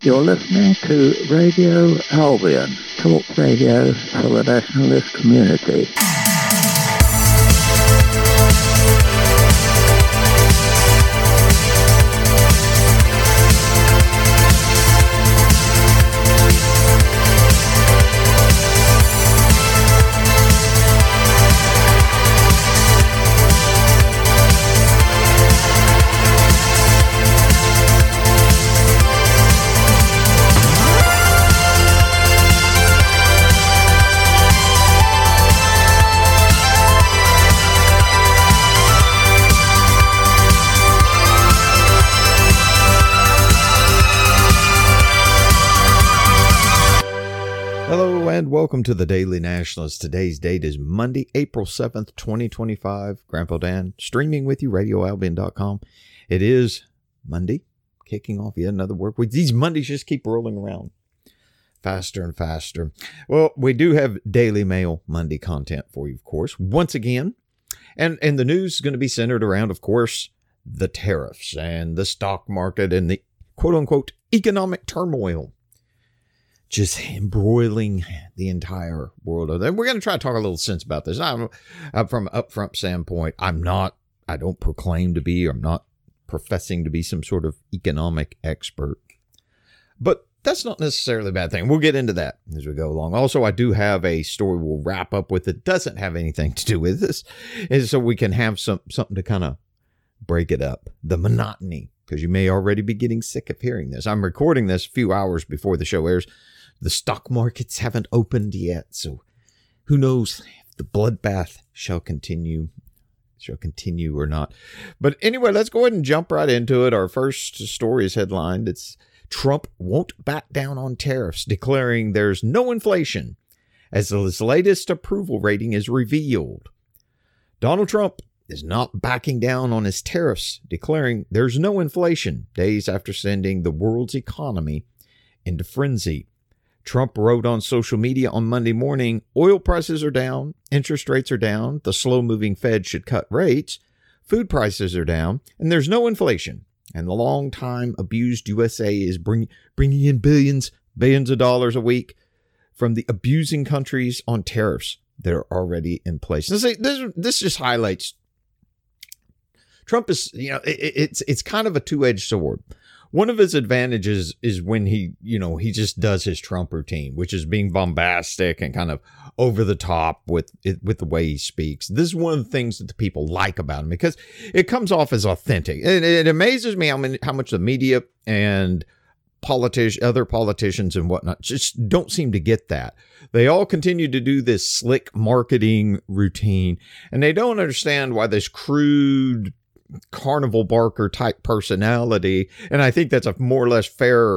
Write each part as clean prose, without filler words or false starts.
You're listening to Radio Albion, talk radio for the nationalist community. And welcome to the Daily Nationalist. Today's date is Monday, April 7th, 2025. Grandpa Dan, streaming with you, radioalbion.com. It is Monday, kicking off yet another work week. These Mondays just keep rolling around faster and faster. Well, we do have Daily Mail Monday content for you, of course, once again. And the news is going to be centered around, of course, the tariffs and the stock market and the quote-unquote economic turmoil just embroiling the entire world. And we're going to try to talk a little sense about this. From an upfront standpoint, I don't proclaim to be, or I'm not professing to be some sort of economic expert. But that's not necessarily a bad thing. We'll get into that as we go along. Also, I do have a story we'll wrap up with that doesn't have anything to do with this, and so we can have something to kind of break it up, the monotony, because you may already be getting sick of hearing this. I'm recording this a few hours before the show airs. The stock markets haven't opened yet, so who knows if the bloodbath shall continue or not. But anyway, let's go ahead and jump right into it. Our first story is headlined. It's Trump won't back down on tariffs, declaring there's no inflation as his latest approval rating is revealed. Donald Trump is not backing down on his tariffs, declaring there's no inflation days after sending the world's economy into frenzy. Trump wrote on social media on Monday morning, oil prices are down, interest rates are down, the slow-moving Fed should cut rates, food prices are down, and there's no inflation. And the long-time abused USA is bringing in billions of dollars a week from the abusing countries on tariffs that are already in place. This just highlights Trump is, it's kind of a two-edged sword. One of his advantages is when he just does his Trump routine, which is being bombastic and kind of over the top with the way he speaks. This is one of the things that the people like about him because it comes off as authentic. And it amazes me how much the media and other politicians and whatnot just don't seem to get that. They all continue to do this slick marketing routine, and they don't understand why this crude carnival barker type personality, and I think that's a more or less fair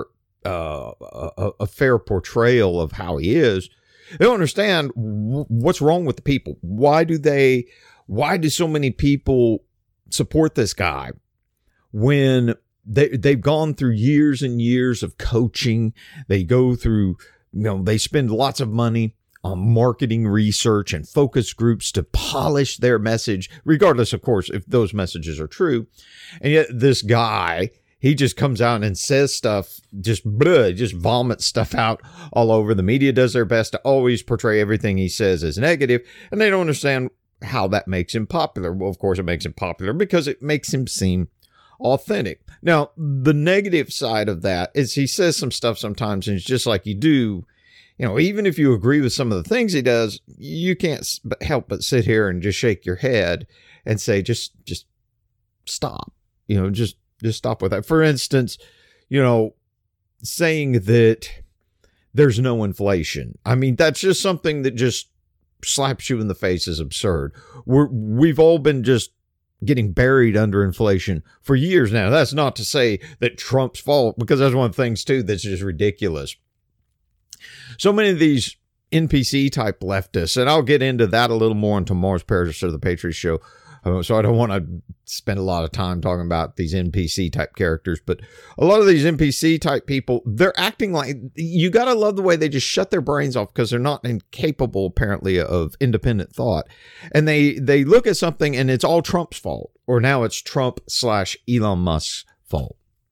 portrayal of how he is. They don't understand what's wrong with the people. Why do so many people support this guy when they've gone through years and years of coaching? They go through, they spend lots of money on marketing research and focus groups to polish their message, regardless, of course, if those messages are true. And yet this guy, he just comes out and says stuff, just vomits stuff out all over. The media does their best to always portray everything he says as negative, and they don't understand how that makes him popular. Well, of course, it makes him popular because it makes him seem authentic. Now, the negative side of that is he says some stuff sometimes, and it's just like you do. Even if you agree with some of the things he does, you can't help but sit here and just shake your head and say, just stop, just stop with that. For instance, saying that there's no inflation. I mean, that's just something that just slaps you in the face is absurd. We've all been just getting buried under inflation for years now. That's not to say that Trump's fault, because that's one of the things too that's just ridiculous. So many of these NPC type leftists, and I'll get into that a little more in tomorrow's Paris of the Patriot Show. So I don't want to spend a lot of time talking about these NPC type characters, but a lot of these NPC type people, they're acting like, you got to love the way they just shut their brains off because they're not incapable apparently of independent thought. And they look at something and it's all Trump's fault, or now it's Trump/Elon Musk's fault.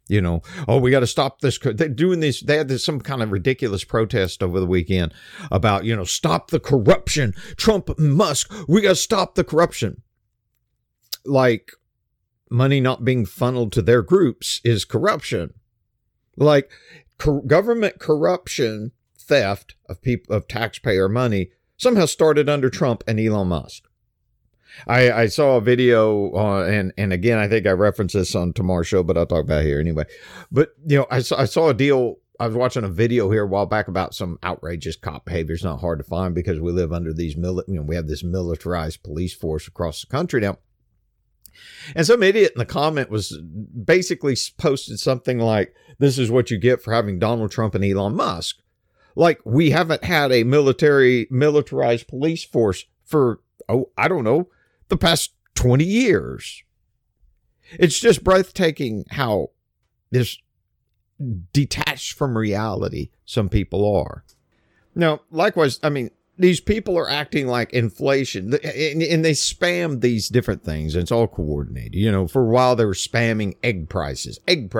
You know, oh, we got to stop this. They're doing this. They had some kind of ridiculous protest over the weekend about, stop the corruption. Trump, Musk, we got to stop the corruption. Like money not being funneled to their groups is corruption. Like government corruption, theft of taxpayer money somehow started under Trump and Elon Musk. I saw a video and again, I think I referenced this on tomorrow's show, but I'll talk about it here anyway. But, I saw a deal. I was watching a video here a while back about some outrageous cop behavior. It's not hard to find because we live under these, we have this militarized police force across the country now. And some idiot in the comment was basically posted something like, this is what you get for having Donald Trump and Elon Musk. Like, we haven't had a militarized police force for, I don't know, the past 20 years. It's just breathtaking how this detached from reality some people are. Now, likewise, these people are acting like inflation, and they spam these different things, and it's all coordinated. For a while, they were spamming egg prices.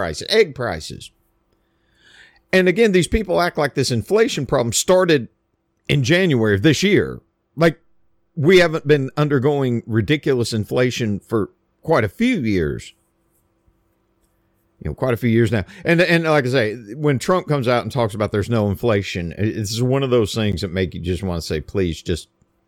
And again, these people act like this inflation problem started in January of this year. Like, we haven't been undergoing ridiculous inflation for quite a few years. Quite a few years now. And like I say, when Trump comes out and talks about there's no inflation, it's one of those things that make you just want to say, please, just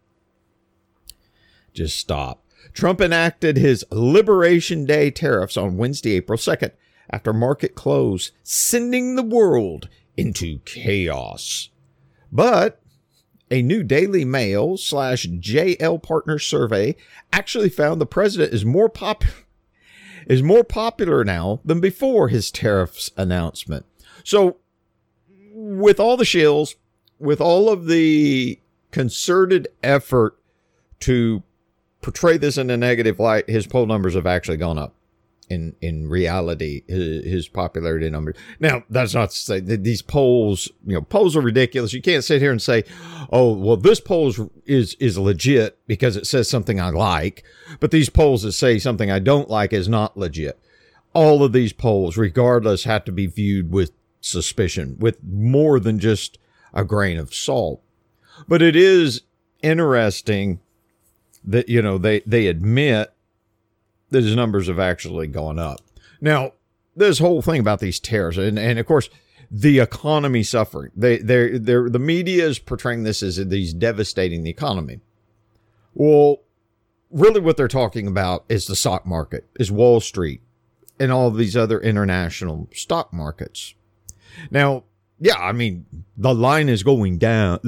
stop. Trump enacted his Liberation Day tariffs on Wednesday, April 2nd, after market close, sending the world into chaos. But a new Daily Mail / JL Partners survey actually found the president is more popular now than before his tariffs announcement. So with all the shills, with all of the concerted effort to portray this in a negative light, his poll numbers have actually gone up. In reality, his popularity numbers. Now, that's not to say that these polls, polls are ridiculous. You can't sit here and say, oh, well, this poll is legit because it says something I like, but these polls that say something I don't like is not legit. All of these polls, regardless, have to be viewed with suspicion, with more than just a grain of salt. But it is interesting that, they admit that his numbers have actually gone up. Now, this whole thing about these tariffs, and of course, the economy suffering. The media is portraying this as these devastating the economy. Well, really what they're talking about is the stock market, is Wall Street, and all of these other international stock markets. Now, yeah, the line is going down,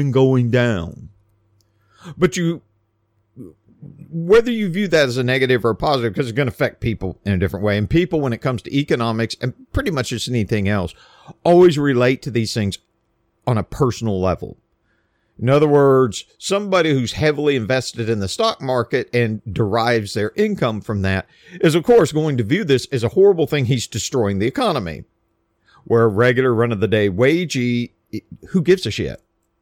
But whether you view that as a negative or a positive, because it's going to affect people in a different way. And people, when it comes to economics and pretty much just anything else, always relate to these things on a personal level. In other words, somebody who's heavily invested in the stock market and derives their income from that is, of course, going to view this as a horrible thing. He's destroying the economy. Where a regular run-of-the-day wagee, who gives a shit?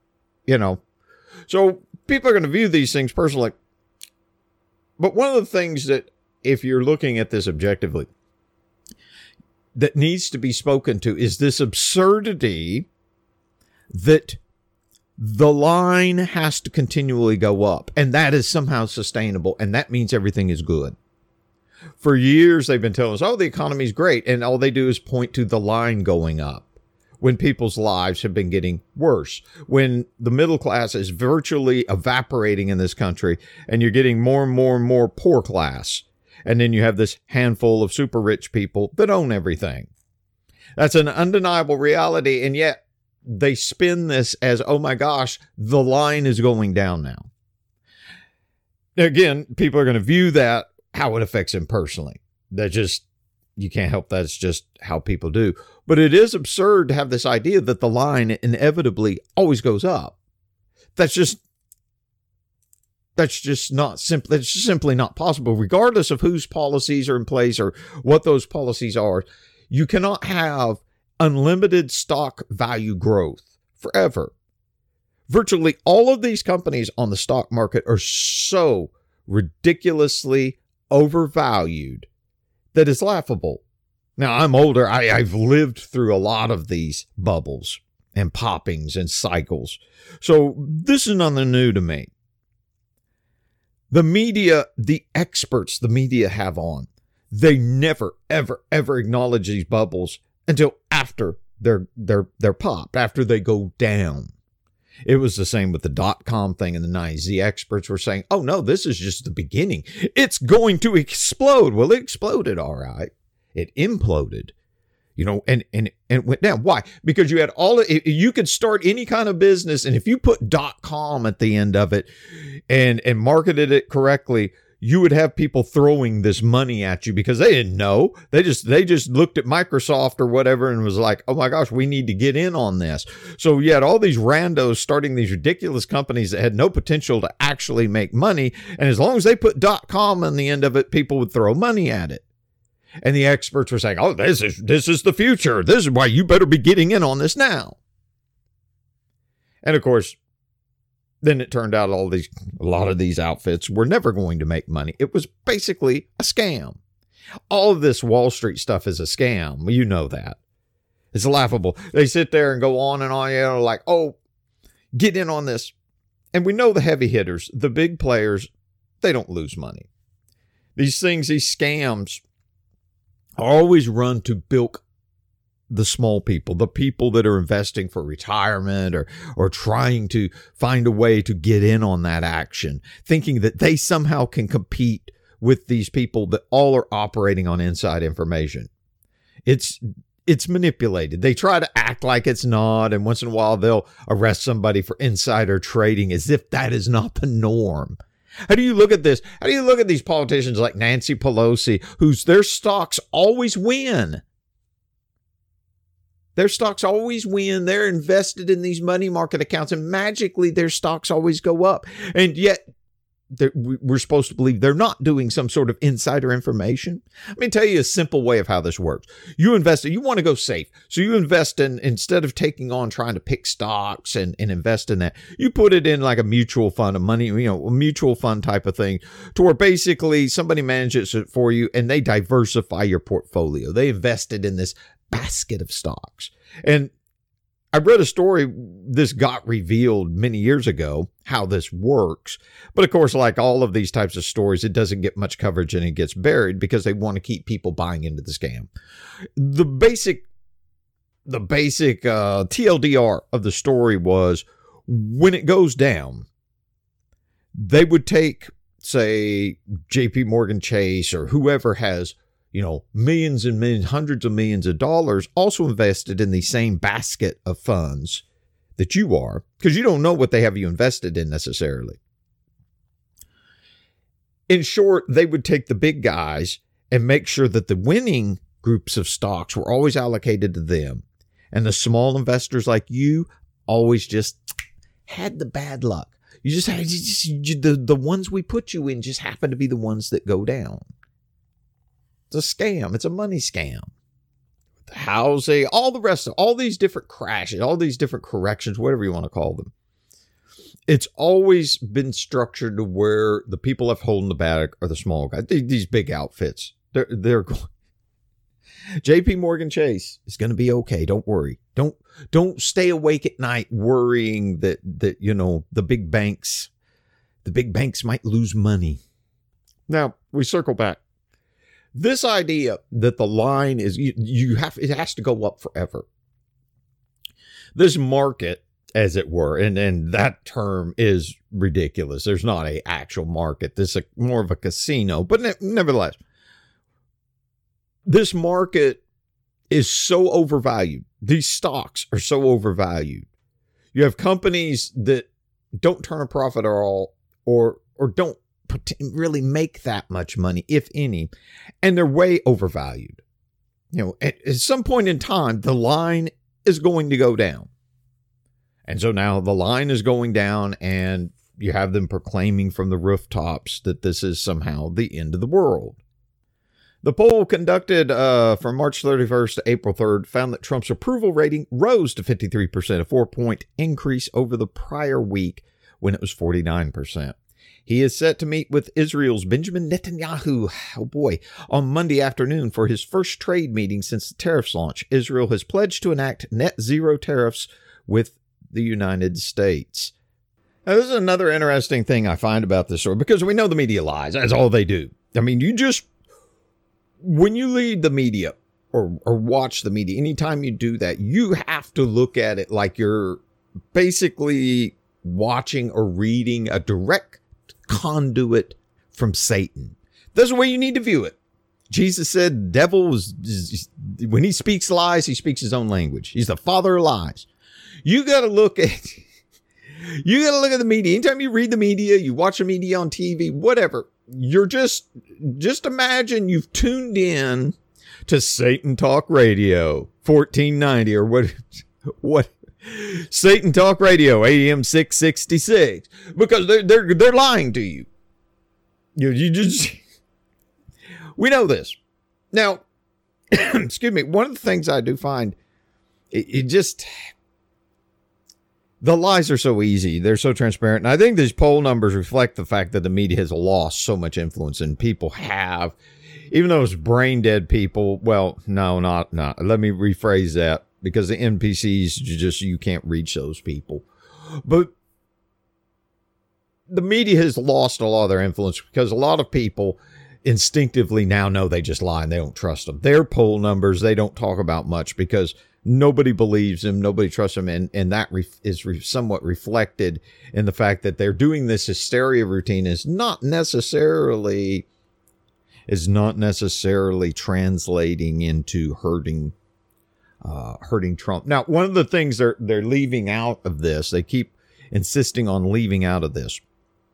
So people are going to view these things personally. But one of the things that, if you're looking at this objectively, that needs to be spoken to is this absurdity that the line has to continually go up, and that is somehow sustainable, and that means everything is good. For years, they've been telling us, oh, the economy is great, and all they do is point to the line going up when people's lives have been getting worse, when the middle class is virtually evaporating in this country, and you're getting more and more and more poor class. And then you have this handful of super rich people that own everything. That's an undeniable reality, and yet they spin this as, oh my gosh, the line is going down now. Again, people are going to view that how it affects them personally. You can't help that. It's just how people do. But it is absurd to have this idea that the line inevitably always goes up. That's just not simple. It's just simply not possible, regardless of whose policies are in place or what those policies are. You cannot have unlimited stock value growth forever. Virtually all of these companies on the stock market are so ridiculously overvalued that it's laughable. Now, I'm older. I've lived through a lot of these bubbles and poppings and cycles. So this is nothing new to me. The media, the experts the media have on, they never, ever, ever acknowledge these bubbles until after they're popped, after they go down. It was the same with the .com thing in the 90s. The experts were saying, oh no, this is just the beginning. It's going to explode. Well, it exploded, all right. It imploded, and it went down. Why? Because you had you could start any kind of business, and if you put .com at the end of it and marketed it correctly, you would have people throwing this money at you because they didn't know. They just looked at Microsoft or whatever and was like, oh my gosh, we need to get in on this. So you had all these randos starting these ridiculous companies that had no potential to actually make money. And as long as they put .com on the end of it, people would throw money at it. And the experts were saying, oh, this is the future. This is why you better be getting in on this now. And of course, then it turned out a lot of these outfits were never going to make money. It was basically a scam. All of this Wall Street stuff is a scam. You know that. It's laughable. They sit there and go on and on, like, oh, get in on this. And we know the heavy hitters, the big players, they don't lose money. These things, these scams, always run to bilk the small people, the people that are investing for retirement or trying to find a way to get in on that action, thinking that they somehow can compete with these people that all are operating on inside information. It's manipulated. They try to act like it's not, and once in a while they'll arrest somebody for insider trading as if that is not the norm. How do you look at this? How do you look at these politicians like Nancy Pelosi, their stocks always win? Their stocks always win. They're invested in these money market accounts, and magically their stocks always go up. And yet we're supposed to believe they're not doing some sort of insider information. Let me tell you a simple way of how this works. You want to go safe. So you invest instead of taking on trying to pick stocks and invest in that, you put it in like a mutual fund, a mutual fund type of thing, to where basically somebody manages it for you and they diversify your portfolio. They invested in this basket of stocks. And I read a story, this got revealed many years ago, how this works. But of course, like all of these types of stories, it doesn't get much coverage and it gets buried because they want to keep people buying into the scam. The basic TLDR of the story was, when it goes down, they would take, say, JP Morgan Chase or whoever has millions and millions, hundreds of millions of dollars also invested in the same basket of funds that you are, because you don't know what they have you invested in necessarily. In short, they would take the big guys and make sure that the winning groups of stocks were always allocated to them. And the small investors like you always just had the bad luck. The ones we put you in just happen to be the ones that go down. It's a scam. It's a money scam. The housing, all the rest of all these different crashes, all these different corrections, whatever you want to call them. It's always been structured to where the people left holding the bag are the small guys. These big outfits. They're going. JP Morgan Chase is going to be okay. Don't worry. Don't stay awake at night worrying that the big banks might lose money. Now we circle back. This idea that the line is it has to go up forever. This market, as it were, and that term is ridiculous. There's not an actual market. This is more of a casino, but nevertheless, this market is so overvalued. These stocks are so overvalued. You have companies that don't turn a profit at all, or don't really make that much money, if any, and they're way overvalued. At some point in time, the line is going to go down. And so now the line is going down, and you have them proclaiming from the rooftops that this is somehow the end of the world. The poll conducted from March 31st to April 3rd found that Trump's approval rating rose to 53%, a 4-point increase over the prior week when it was 49%. He is set to meet with Israel's Benjamin Netanyahu, on Monday afternoon for his first trade meeting since the tariffs launch. Israel has pledged to enact net zero tariffs with the United States. Now, this is another interesting thing I find about this story, because we know the media lies. That's all they do. I mean, when you read the media or watch the media, anytime you do that, you have to look at it like you're basically watching or reading a direct conduit from Satan. That's the way you need to view it. Jesus said, devil when he speaks lies, he speaks his own language. He's the father of lies. You got to look at the media. Anytime you read the media, you watch the media on TV, whatever, you're just imagine you've tuned in to Satan Talk Radio 1490 or what Satan Talk Radio AM 666, because they're lying to you. You just, we know this. Now, excuse me, one of the things I do find, the lies are so easy. They're so transparent. And I think these poll numbers reflect the fact that the media has lost so much influence, and people have, even those brain dead people. Well, no, not. Let me rephrase that, because the NPCs, you can't reach those people. But the media has lost a lot of their influence, because a lot of people instinctively now know they just lie and they don't trust them. Their poll numbers, they don't talk about much, because nobody believes them, nobody trusts them, and that is somewhat reflected in the fact that they're doing this hysteria routine is not necessarily translating into hurting Trump. Now, one of the things they're leaving out of this, they keep insisting on leaving out of this,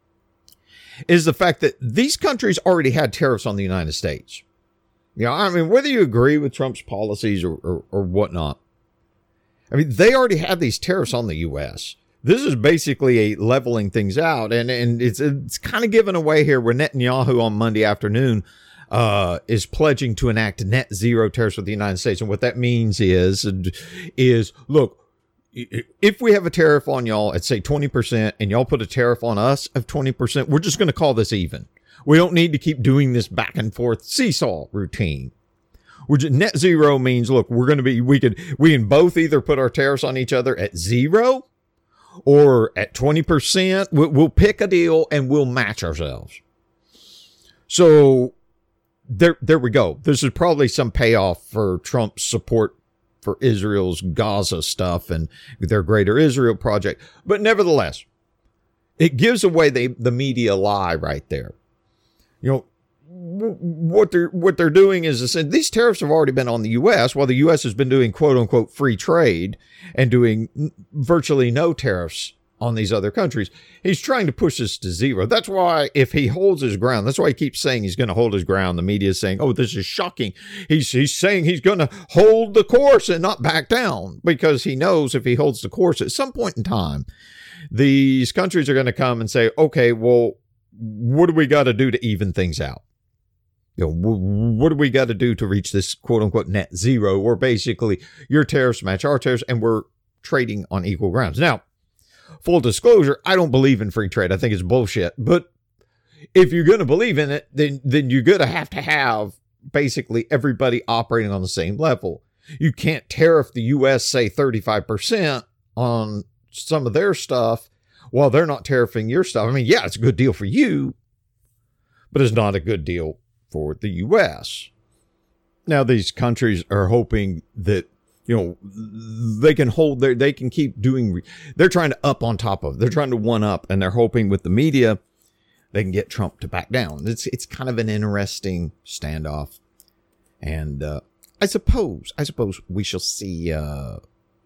is the fact that these countries already had tariffs on the United States. You know, I mean, whether you agree with Trump's policies or whatnot, I mean, they already had these tariffs on the U.S. This is basically a leveling things out, and it's kind of given away here, where Netanyahu on Monday afternoon is pledging to enact net zero tariffs with the United States. And what that means is look, if we have a tariff on y'all at, say, 20%, and y'all put a tariff on us of 20%, we're just going to call this even. We don't need to keep doing this back and forth seesaw routine. Net zero means, look, we can both either put our tariffs on each other at 0 or at 20%. We'll pick a deal and we'll match ourselves. So there we go. This is probably some payoff for Trump's support for Israel's Gaza stuff and their Greater Israel project. But nevertheless, it gives away the media lie right there. You know, what they're doing is these tariffs have already been on the U.S. while the U.S. has been doing quote unquote free trade and doing virtually no tariffs on these other countries. He's trying to push this to 0. That's why, if he holds his ground, that's why he keeps saying he's going to hold his ground. The media is saying, oh, this is shocking. He's saying he's going to hold the course and not back down, because he knows if he holds the course at some point in time, these countries are going to come and say, okay, well, what do we got to do to even things out? You know, what do we got to do to reach this quote unquote net zero, or basically your tariffs match our tariffs and we're trading on equal grounds? Now, full disclosure, I don't believe in free trade. I think it's bullshit. But if you're going to believe in it, then you're going to have basically everybody operating on the same level. You can't tariff the U.S., say 35% on some of their stuff while they're not tariffing your stuff. I mean, yeah, it's a good deal for you, but it's not a good deal for the U.S. Now, these countries are hoping that, you know, they can they can keep doing, they're trying to up on top of, they're trying to one up, and they're hoping with the media, they can get Trump to back down. It's kind of an interesting standoff. And I suppose we shall see how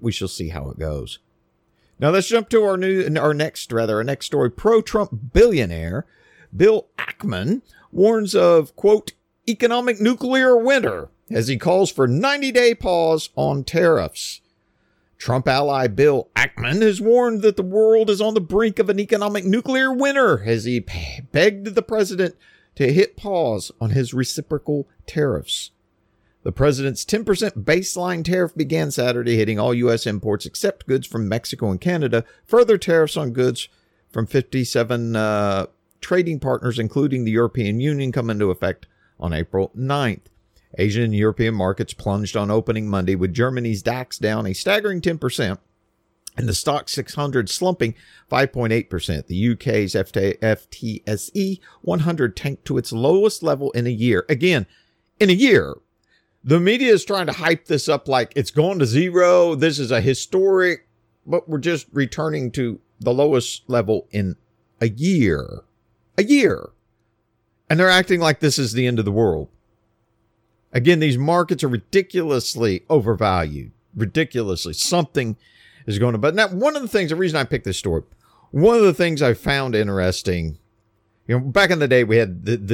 it goes. Now let's jump to our next story. Pro-Trump billionaire Bill Ackman warns of, quote, economic nuclear winter as he calls for 90-day pause on tariffs. Trump ally Bill Ackman has warned that the world is on the brink of an economic nuclear winter as he begged the president to hit pause on his reciprocal tariffs. The president's 10% baseline tariff began Saturday, hitting all U.S. imports except goods from Mexico and Canada. Further tariffs on goods from 57 trading partners, including the European Union, come into effect on April 9th. Asian and European markets plunged on opening Monday, with Germany's DAX down a staggering 10%. And the stock 600 slumping 5.8%. The UK's FTSE 100 tanked to its lowest level in a year. Again, in a year. The media is trying to hype this up like it's gone to zero. This is a historic, but we're just returning to the lowest level in a year. A year. And they're acting like this is the end of the world. Again, these markets are ridiculously overvalued. Ridiculously. Something is going to, but now one of the things, the reason I picked this story, one of the things I found interesting, back in the day we had the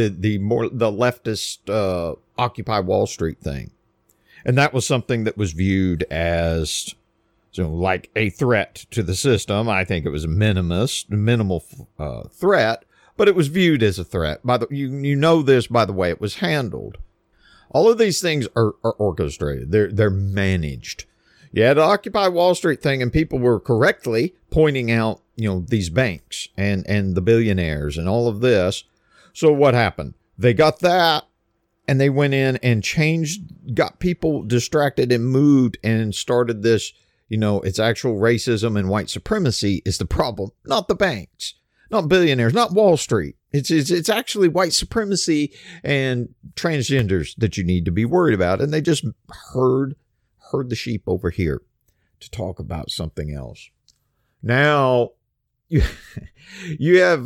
leftist Occupy Wall Street thing, and that was something that was viewed as like a threat to the system. I think it was a minimal threat, but it was viewed as a threat. You know this by the way it was handled. All of these things are orchestrated. They're managed. Yeah, the Occupy Wall Street thing, and people were correctly pointing out, these banks and the billionaires and all of this. So what happened? They got that, and they went in and got people distracted and moved and started this, it's actual racism and white supremacy is the problem, not the banks, not billionaires, not Wall Street. It's actually white supremacy and transgenders that you need to be worried about. And they just heard the sheep over here to talk about something else. Now you have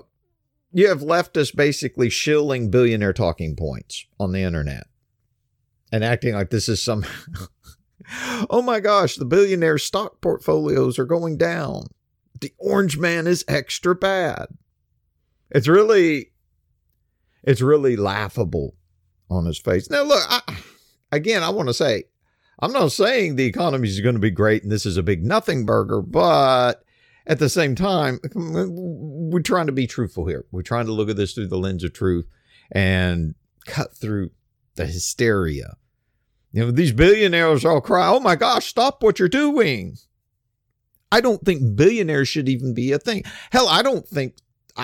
leftists basically shilling billionaire talking points on the internet and acting like this is some oh my gosh, the billionaire stock portfolios are going down. The orange man is extra bad. It's really laughable on his face. Now look, I want to say, I'm not saying the economy is going to be great and this is a big nothing burger, but at the same time, we're trying to be truthful here. We're trying to look at this through the lens of truth and cut through the hysteria. These billionaires all cry, oh my gosh, stop what you're doing. I don't think billionaires should even be a thing. Hell, I don't think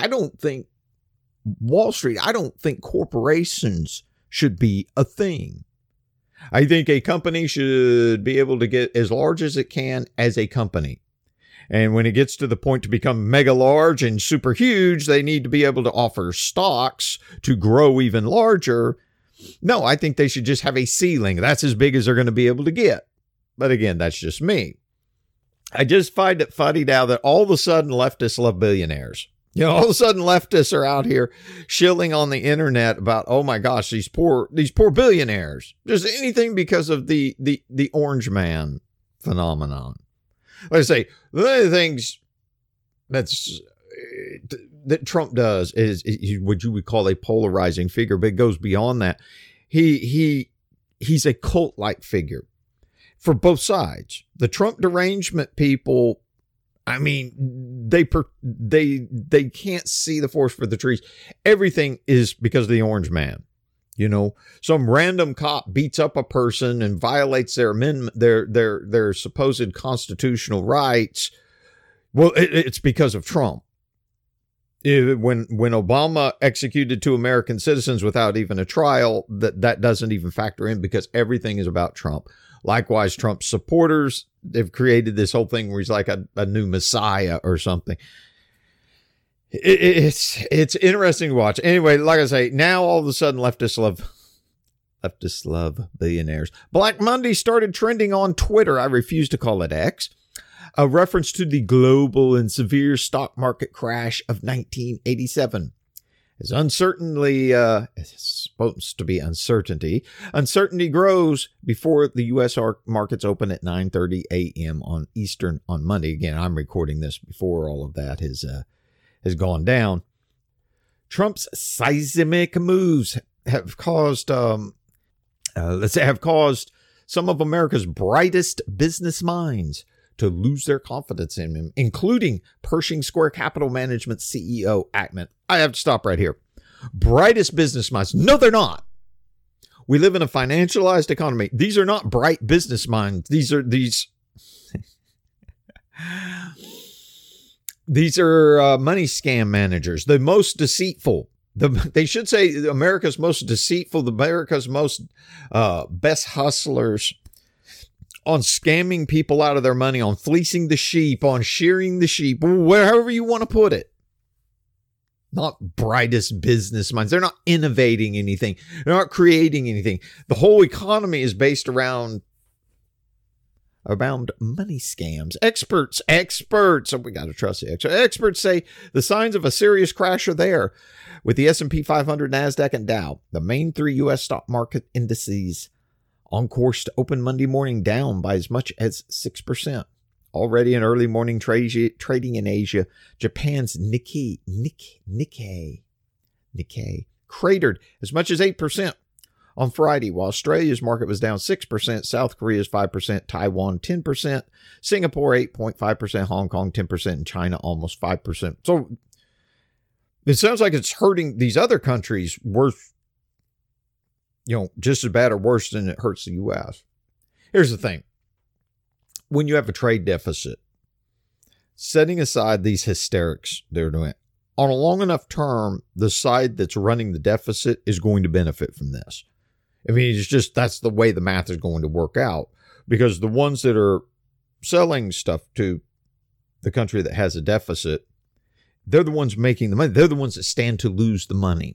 Wall Street, I don't think corporations should be a thing. I think a company should be able to get as large as it can as a company. And when it gets to the point to become mega large and super huge, they need to be able to offer stocks to grow even larger. No, I think they should just have a ceiling. That's as big as they're going to be able to get. But again, that's just me. I just find it funny now that all of a sudden leftists love billionaires. All of a sudden leftists are out here shilling on the internet about, oh my gosh, these poor billionaires. Just anything because of the orange man phenomenon. Like I say, one of the things that Trump does is what you would call a polarizing figure, but it goes beyond that. He's a cult-like figure for both sides. The Trump derangement people, I mean, they can't see the forest for the trees. Everything is because of the orange man. Some random cop beats up a person and violates their amendment, their supposed constitutional rights. Well, it's because of Trump. When Obama executed 2 American citizens without even a trial, that doesn't even factor in because everything is about Trump. Likewise, Trump's supporters, they've created this whole thing where he's like a new messiah or something. It's interesting to watch. Anyway, like I say, now all of a sudden leftists love billionaires. Black Monday started trending on Twitter. I refuse to call it X. A reference to the global and severe stock market crash of 1987. As it's supposed to be uncertainty grows before the U.S. markets open at 9:30 a.m. on Eastern on Monday. Again, I'm recording this before all of that has gone down. Trump's seismic moves have caused some of America's brightest business minds to lose their confidence in him, including Pershing Square Capital Management CEO Ackman. I have to stop right here. Brightest business minds. No, they're not. We live in a financialized economy. These are not bright business minds. These These are money scam managers, the most deceitful. They should say America's most deceitful, America's most best hustlers on scamming people out of their money, on fleecing the sheep, on shearing the sheep, wherever you want to put it. Not brightest business minds. They're not innovating anything. They're not creating anything. The whole economy is based around money scams. Experts, oh, we got to trust the experts. Experts say the signs of a serious crash are there, with the S&P 500, NASDAQ, and Dow, the main 3 U.S. stock market indices, on course to open Monday morning down by as much as 6%. Already in early morning trading in Asia, Japan's Nikkei cratered as much as 8%. On Friday, while Australia's market was down 6%, South Korea's 5%, Taiwan 10%, Singapore 8.5%, Hong Kong 10%, and China almost 5%. So it sounds like it's hurting these other countries worse, just as bad or worse than it hurts the U.S. Here's the thing. When you have a trade deficit, setting aside these hysterics they're doing, on a long enough term, the side that's running the deficit is going to benefit from this. I mean, it's just, that's the way the math is going to work out, because the ones that are selling stuff to the country that has a deficit, they're the ones making the money. They're the ones that stand to lose the money.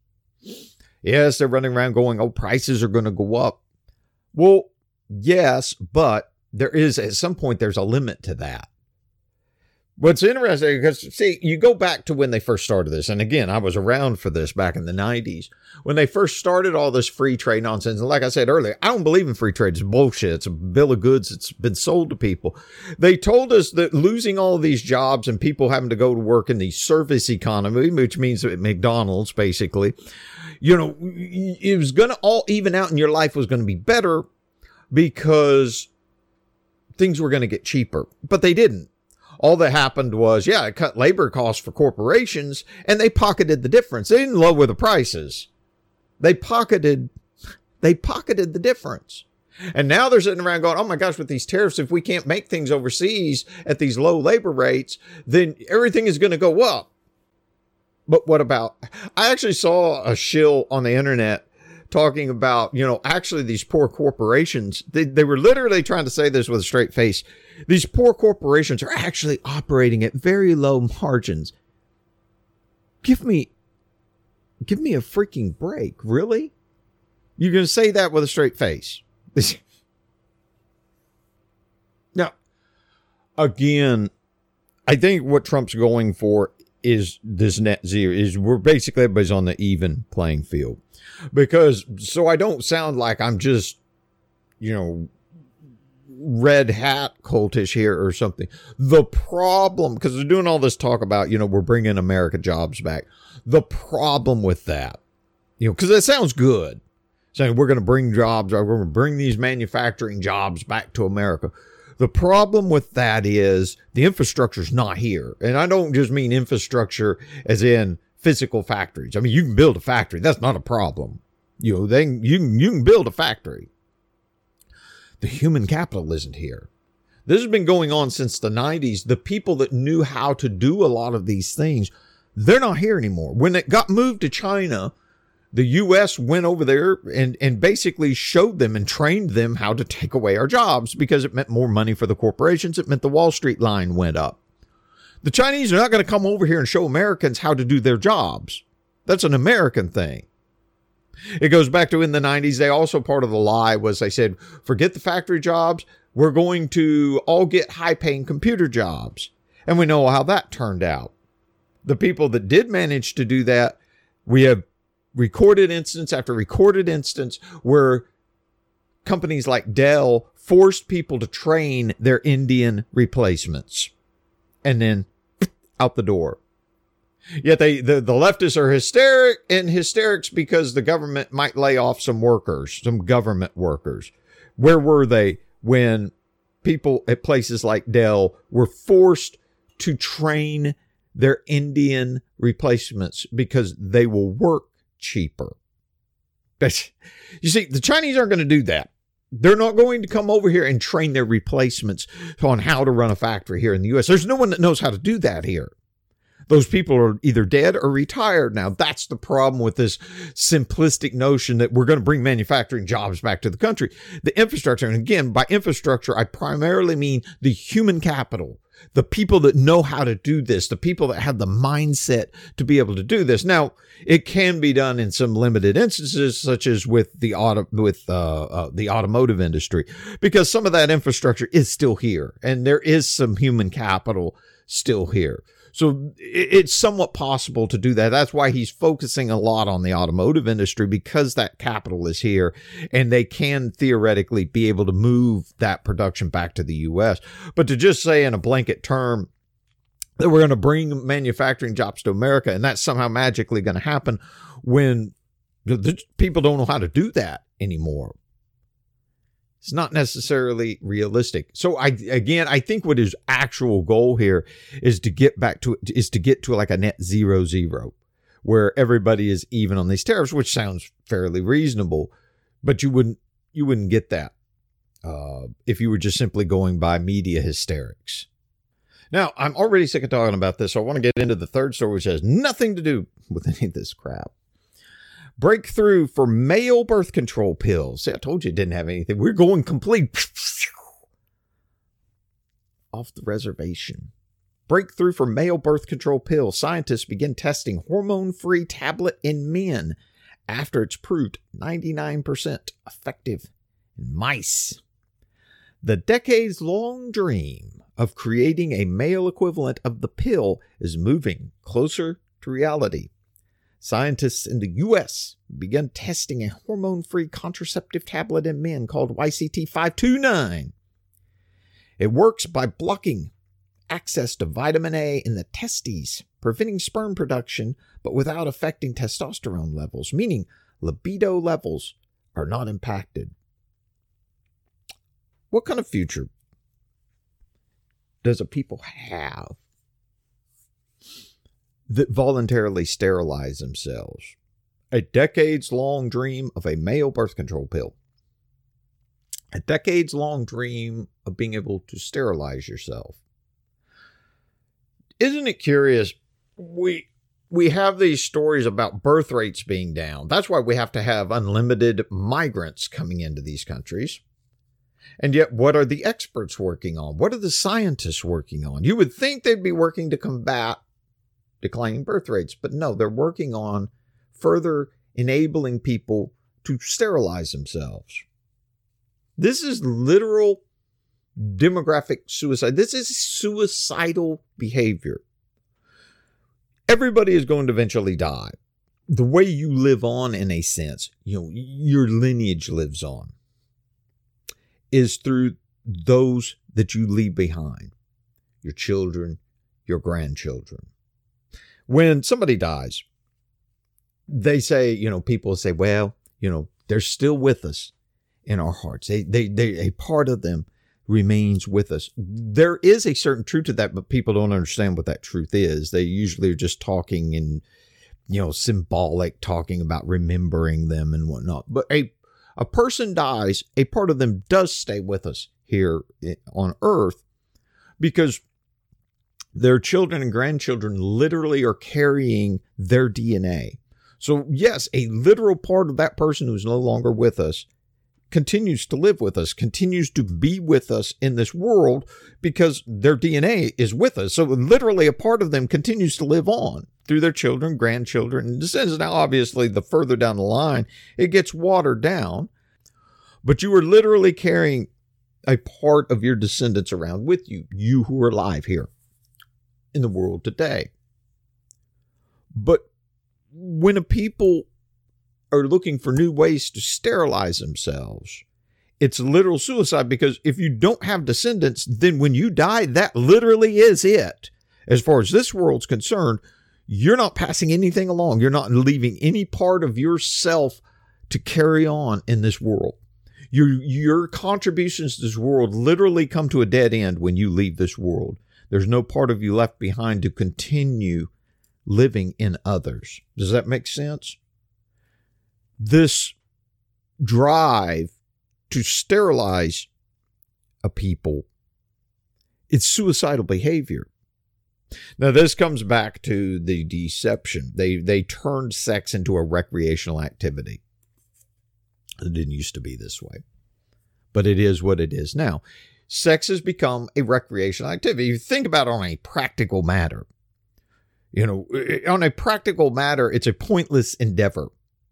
Yes, they're running around going, oh, prices are going to go up. Well, yes, but there is, at some point, there's a limit to that. What's interesting, because, see, you go back to when they first started this, and again, I was around for this back in the 90s, when they first started all this free trade nonsense. And like I said earlier, I don't believe in free trade. It's bullshit. It's a bill of goods. It's been sold to people. They told us that losing all of these jobs and people having to go to work in the service economy, which means McDonald's, basically, it was going to all even out and your life was going to be better because things were going to get cheaper. But they didn't. All that happened was, it cut labor costs for corporations, and they pocketed the difference. They didn't lower the prices. They pocketed the difference. And now they're sitting around going, oh my gosh, with these tariffs, if we can't make things overseas at these low labor rates, then everything is going to go up. But what about, I actually saw a shill on the internet talking about, actually these poor corporations, they were literally trying to say this with a straight face. These poor corporations are actually operating at very low margins. Give me a freaking break. Really? You're going to say that with a straight face? Now, again, I think what Trump's going for is this net zero, is we're basically, everybody's on the even playing field. Because, so I don't sound like I'm just, red hat cultish here or something. The problem, because they're doing all this talk about, we're bringing American jobs back. The problem with that, because that sounds good, saying we're going to bring jobs, or we're going to bring these manufacturing jobs back to America. The problem with that is the infrastructure's not here. And I don't just mean infrastructure as in physical factories. I mean, you can build a factory. That's not a problem. You can build a factory. The human capital isn't here. This has been going on since the 90s. The people that knew how to do a lot of these things, they're not here anymore. When it got moved to China, the U.S. went over there and basically showed them and trained them how to take away our jobs, because it meant more money for the corporations. It meant the Wall Street line went up. The Chinese are not going to come over here and show Americans how to do their jobs. That's an American thing. It goes back to in the 90s. They also, part of the lie was they said, forget the factory jobs. We're going to all get high-paying computer jobs. And we know how that turned out. The people that did manage to do that, we have recorded instance after recorded instance where companies like Dell forced people to train their Indian replacements and then out the door. Yet the leftists are hysterics because the government might lay off some workers, some government workers. Where were they when people at places like Dell were forced to train their Indian replacements because they will work cheaper? You see, the Chinese aren't going to do that. They're not going to come over here and train their replacements on how to run a factory here in the U.S. There's no one that knows how to do that here. Those people are either dead or retired now. That's the problem with this simplistic notion that we're going to bring manufacturing jobs back to the country. The infrastructure, and again, by infrastructure, I primarily mean the human capital, the people that know how to do this, the people that have the mindset to be able to do this. Now, it can be done in some limited instances, such as with the automotive industry, because some of that infrastructure is still here, and there is some human capital still here. So it's somewhat possible to do that. That's why he's focusing a lot on the automotive industry, because that capital is here and they can theoretically be able to move that production back to the U.S. But to just say in a blanket term that we're going to bring manufacturing jobs to America and that's somehow magically going to happen when the people don't know how to do that anymore, it's not necessarily realistic. So I think what his actual goal here is to get to like a net 0-0 where everybody is even on these tariffs, which sounds fairly reasonable, but you wouldn't get that if you were just simply going by media hysterics. Now, I'm already sick of talking about this, so I want to get into the third story, which has nothing to do with any of this crap. Breakthrough for male birth control pills. See, I told you it didn't have anything. We're going complete off the reservation. Breakthrough for male birth control pills. Scientists begin testing hormone-free tablet in men after it's proved 99% effective in mice. The decades-long dream of creating a male equivalent of the pill is moving closer to reality. Scientists in the U.S. began testing a hormone-free contraceptive tablet in men called YCT529. It works by blocking access to vitamin A in the testes, preventing sperm production, but without affecting testosterone levels, meaning libido levels are not impacted. What kind of future does a people have that voluntarily sterilize themselves? A decades-long dream of a male birth control pill. A decades-long dream of being able to sterilize yourself. Isn't it curious? We have these stories about birth rates being down. That's why we have to have unlimited migrants coming into these countries. And yet, what are the experts working on? What are the scientists working on? You would think they'd be working to combat declining birth rates, but no, they're working on further enabling people to sterilize themselves. This is literal demographic suicide. This is suicidal behavior. Everybody is going to eventually die. The way you live on, in a sense, your lineage lives on, is through those that you leave behind. Your children, your grandchildren. When somebody dies, they say, people say, well, they're still with us in our hearts. A part of them remains with us. There is a certain truth to that, but people don't understand what that truth is. They usually are just talking in, symbolic, talking about remembering them and whatnot. But a person dies, a part of them does stay with us here on earth, because their children and grandchildren literally are carrying their DNA. So yes, a literal part of that person who's no longer with us continues to live with us, continues to be with us in this world, because their DNA is with us. So literally a part of them continues to live on through their children, grandchildren, and descendants. Now, obviously, the further down the line, it gets watered down, but you are literally carrying a part of your descendants around with you, you who are alive here in the world today. But when a people are looking for new ways to sterilize themselves, it's literal suicide, because if you don't have descendants, then when you die, that literally is it. As far as this world's concerned, you're not passing anything along. You're not leaving any part of yourself to carry on in this world. Your contributions to this world literally come to a dead end when you leave this world. There's no part of you left behind to continue living in others. Does that make sense? This drive to sterilize a people, it's suicidal behavior. Now, this comes back to the deception. They turned sex into a recreational activity. It didn't used to be this way, but it is what it is now. Sex has become a recreational activity. You think about it on a practical matter. On a practical matter, it's a pointless endeavor.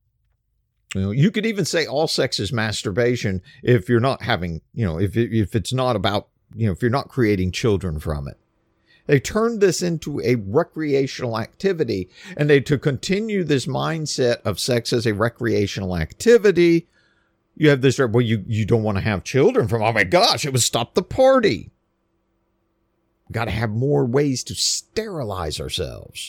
You could even say all sex is masturbation if you're not having, if it's not about, if you're not creating children from it. They turned this into a recreational activity, and to continue this mindset of sex as a recreational activity, you have this, well, you don't want to have children from, oh my gosh, it would stop the party. We've got to have more ways to sterilize ourselves.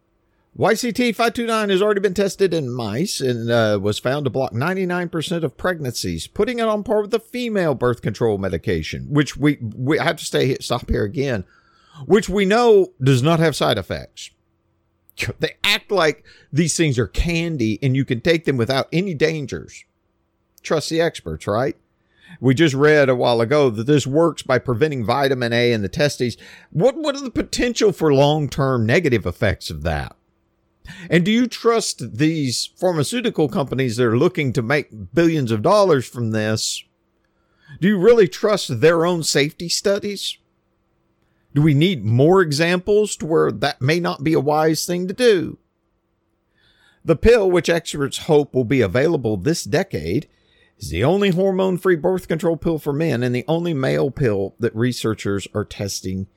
YCT-529 has already been tested in mice and was found to block 99% of pregnancies, putting it on par with the female birth control medication, which we have to stop here again, which we know does not have side effects. They act like these things are candy and you can take them without any dangers. Trust the experts, right? We just read a while ago that this works by preventing vitamin A in the testes. What are the potential for long-term negative effects of that? And do you trust these pharmaceutical companies that are looking to make billions of dollars from this? Do you really trust their own safety studies? Do we need more examples to where that may not be a wise thing to do? The pill, which experts hope will be available this decade, is the only hormone-free birth control pill for men and the only male pill that researchers are testing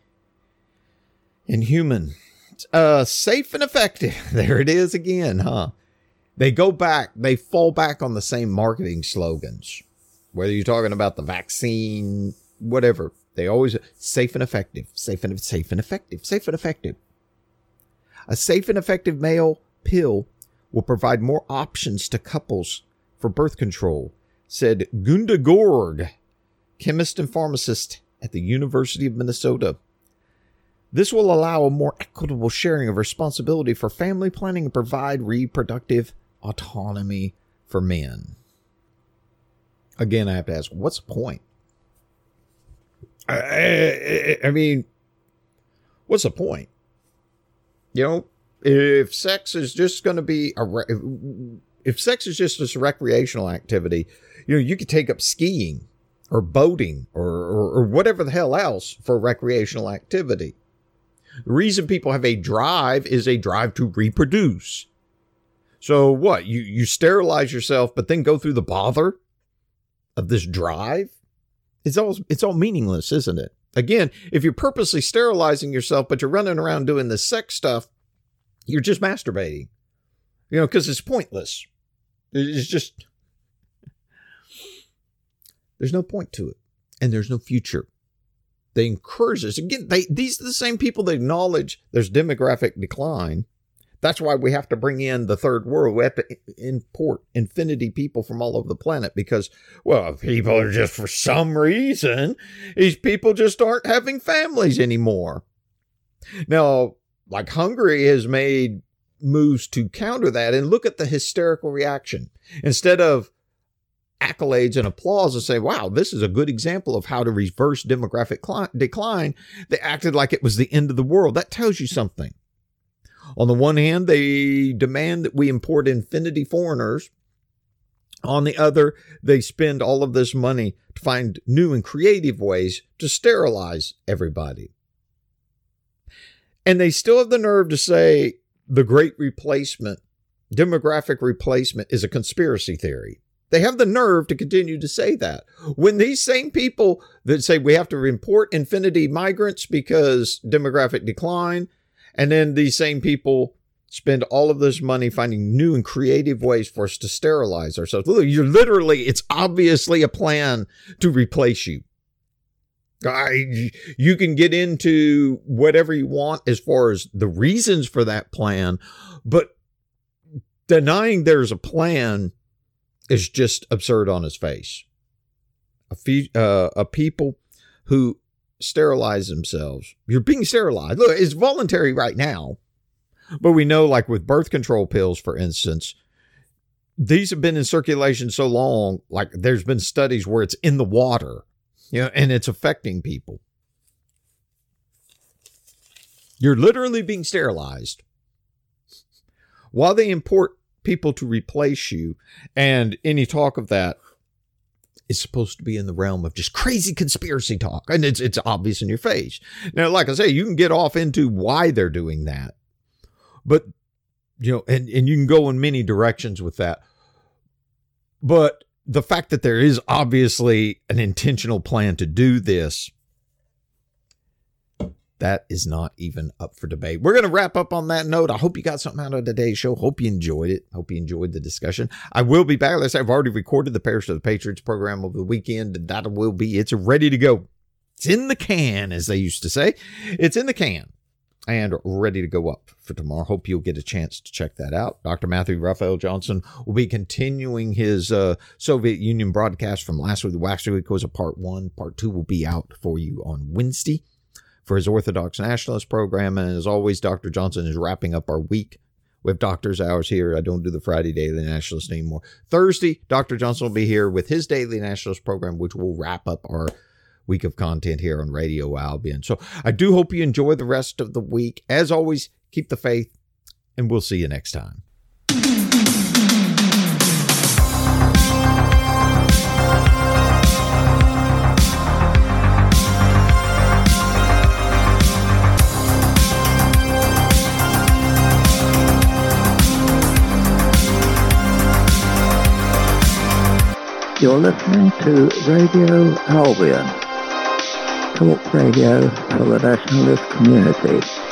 in human. Safe and effective. There it is again, huh? They fall back on the same marketing slogans. Whether you're talking about the vaccine, whatever. They always safe and effective, safe and effective, safe and effective. A safe and effective male pill will provide more options to couples for birth control, said Gunda Gorg, chemist and pharmacist at the University of Minnesota. This will allow a more equitable sharing of responsibility for family planning and provide reproductive autonomy for men. Again, I have to ask, what's the point? I mean, what's the point? If sex is just going to be if sex is just this recreational activity, you could take up skiing or boating or whatever the hell else for recreational activity. The reason people have a drive is a drive to reproduce. So what? You sterilize yourself, but then go through the bother of this drive? It's all meaningless, isn't it? Again, if you're purposely sterilizing yourself, but you're running around doing this sex stuff, you're just masturbating. Because it's pointless. It's just, there's no point to it. And there's no future. They encourage us. Again, these are the same people that acknowledge there's demographic decline. That's why we have to bring in the third world. We have to import infinity people from all over the planet because, people are just, for some reason, these people just aren't having families anymore. Now, like Hungary has made moves to counter that, and look at the hysterical reaction. Instead of accolades and applause and say, wow, this is a good example of how to reverse demographic decline, they acted like it was the end of the world. That tells you something. On the one hand, they demand that we import infinity foreigners. On the other, they spend all of this money to find new and creative ways to sterilize everybody. And they still have the nerve to say the great replacement, demographic replacement, is a conspiracy theory. They have the nerve to continue to say that. When these same people that say we have to import infinity migrants because demographic decline, and then these same people spend all of this money finding new and creative ways for us to sterilize ourselves. It's obviously a plan to replace you. You can get into whatever you want as far as the reasons for that plan, but denying there's a plan is just absurd on its face. A people who sterilize themselves. You're being sterilized. Look, it's voluntary right now, but we know, like with birth control pills, for instance, these have been in circulation so long, like there's been studies where it's in the water, and it's affecting people. You're literally being sterilized while they import people to replace you. And any talk of that is supposed to be in the realm of just crazy conspiracy talk. And it's obvious in your face. Now, like I say, you can get off into why they're doing that. But, and you can go in many directions with that. But the fact that there is obviously an intentional plan to do this, that is not even up for debate. We're going to wrap up on that note. I hope you got something out of today's show. Hope you enjoyed it. Hope you enjoyed the discussion. I will be back. I've already recorded the Parish of the Patriots program over the weekend. It's ready to go. It's in the can, as they used to say. It's in the can and ready to go up for tomorrow. Hope you'll get a chance to check that out. Dr. Matthew Raphael Johnson will be continuing his Soviet Union broadcast from last week. Last week was a part 1. Part 2 will be out for you on Wednesday for his Orthodox Nationalist program. And as always, Dr. Johnson is wrapping up our week. We have doctor's hours here. I don't do the Friday Daily Nationalist anymore. Thursday, Dr. Johnson will be here with his Daily Nationalist program, which will wrap up our week of content here on Radio Albion. So I do hope you enjoy the rest of the week. As always, keep the faith, and we'll see you next time. You're listening to Radio Albion, talk radio for the nationalist community.